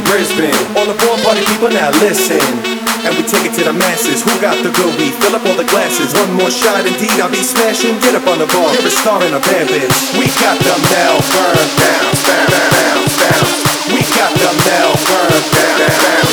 Brisbane. All aboard party people now listen. And we take it to the masses. Who got the good weed? Fill up all the glasses. One more shot, indeed, I'll be smashing. Get up on the bar, you're a star in a band, bitch. We got the Melbourne down, down, down, down. We got the Melbourne down, down, down.